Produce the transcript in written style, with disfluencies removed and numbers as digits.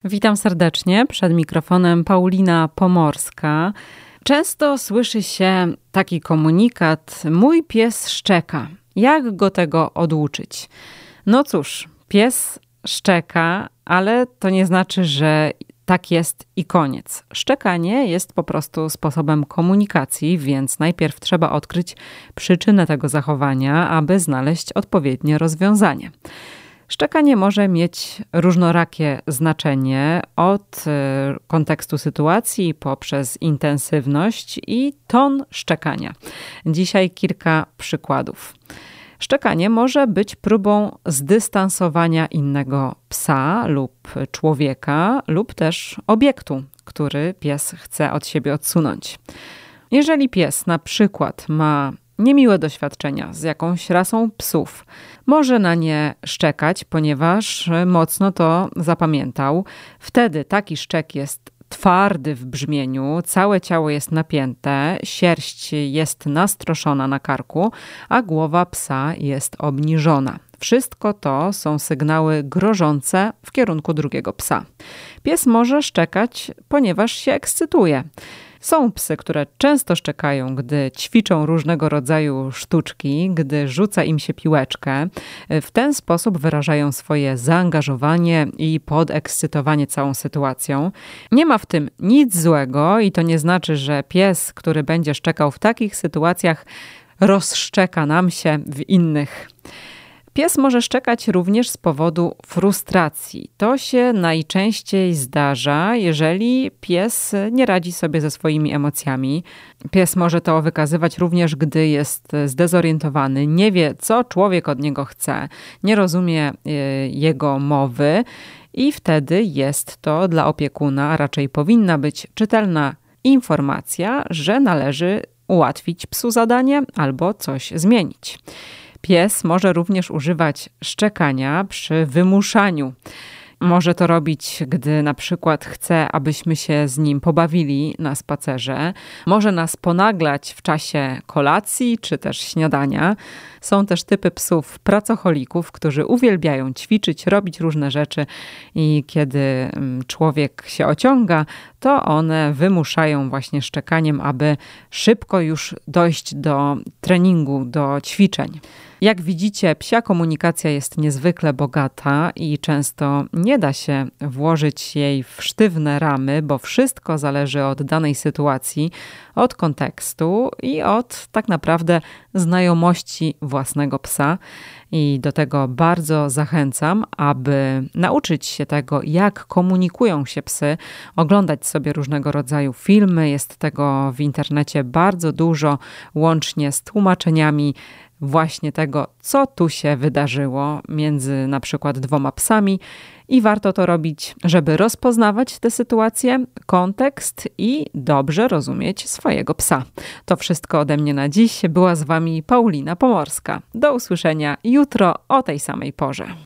Witam serdecznie, przed mikrofonem Paulina Pomorska. Często słyszy się taki komunikat: mój pies szczeka. Jak go tego oduczyć? No cóż, pies szczeka, ale to nie znaczy, że tak jest i koniec. Szczekanie jest po prostu sposobem komunikacji, więc najpierw trzeba odkryć przyczynę tego zachowania, aby znaleźć odpowiednie rozwiązanie. Szczekanie może mieć różnorakie znaczenie, od kontekstu sytuacji poprzez intensywność i ton szczekania. Dzisiaj kilka przykładów. Szczekanie może być próbą zdystansowania innego psa lub człowieka, lub też obiektu, który pies chce od siebie odsunąć. Jeżeli pies na przykład ma niemiłe doświadczenia z jakąś rasą psów, może na nie szczekać, ponieważ mocno to zapamiętał. Wtedy taki szczek jest twardy w brzmieniu, całe ciało jest napięte, sierść jest nastroszona na karku, a głowa psa jest obniżona. Wszystko to są sygnały grożące w kierunku drugiego psa. Pies może szczekać, ponieważ się ekscytuje. Są psy, które często szczekają, gdy ćwiczą różnego rodzaju sztuczki, gdy rzuca im się piłeczkę. W ten sposób wyrażają swoje zaangażowanie i podekscytowanie całą sytuacją. Nie ma w tym nic złego i to nie znaczy, że pies, który będzie szczekał w takich sytuacjach, rozszczeka nam się w innych. Pies może szczekać również z powodu frustracji. To się najczęściej zdarza, jeżeli pies nie radzi sobie ze swoimi emocjami. Pies może to wykazywać również, gdy jest zdezorientowany, nie wie, co człowiek od niego chce, nie rozumie jego mowy i wtedy jest to dla opiekuna, a raczej powinna być czytelna informacja, że należy ułatwić psu zadanie albo coś zmienić. Pies może również używać szczekania przy wymuszaniu. Może to robić, gdy na przykład chce, abyśmy się z nim pobawili na spacerze. Może nas ponaglać w czasie kolacji czy też śniadania. Są też typy psów pracocholików, którzy uwielbiają ćwiczyć, robić różne rzeczy i kiedy człowiek się ociąga, to one wymuszają właśnie szczekaniem, aby szybko już dojść do treningu, do ćwiczeń. Jak widzicie, psia komunikacja jest niezwykle bogata i często nie da się włożyć jej w sztywne ramy, bo wszystko zależy od danej sytuacji, od kontekstu i od tak naprawdę znajomości własnego psa. I do tego bardzo zachęcam, aby nauczyć się tego, jak komunikują się psy, oglądać sobie różnego rodzaju filmy. Jest tego w internecie bardzo dużo, łącznie z tłumaczeniami właśnie tego, co tu się wydarzyło między na przykład dwoma psami i warto to robić, żeby rozpoznawać tę sytuację, kontekst i dobrze rozumieć swojego psa. To wszystko ode mnie na dziś. Była z Wami Paulina Pomorska. Do usłyszenia jutro o tej samej porze.